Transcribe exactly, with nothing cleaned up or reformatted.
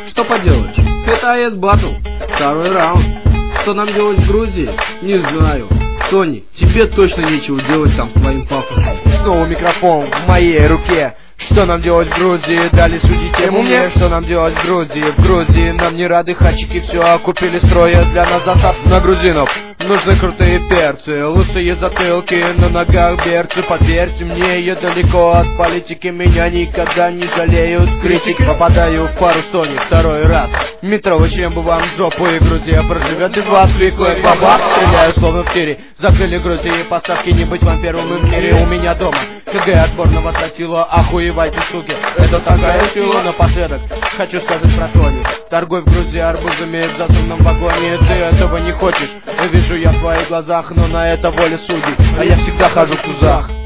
Что поделаешь? Это эй эс Battle. Второй раунд. Что нам делать в Грузии? Не знаю. Тони, тебе точно нечего делать там с твоим пафосом. Снова микрофон в моей руке. Что нам делать в Грузии? Дали судить тему мне. Что нам делать в Грузии? В Грузии нам не рады хачики, все купили строя для нас засад на грузинов. Нужны крутые перцы, лысые затылки, на ногах берцы. Поверьте мне, я далеко от политики, меня никогда не жалеют критики. Попадаю в пару Тони второй раз. Метровый член бы вам в жопу, и Грузия проживет без вас. Клик-клик, бабах, стреляю словно в тире. Закрыли Грузии поставки, не быть вам первым в мире. У меня дома КГ отборного тротила, охуевайте, суки. Это такая сила. Напоследок хочу сказать про Тони. Торгуй в Грузии арбузами в засунном вагоне. Ты этого не хочешь, вижу я в твоих глазах, но на это воля судей, а я всегда хожу в тузах.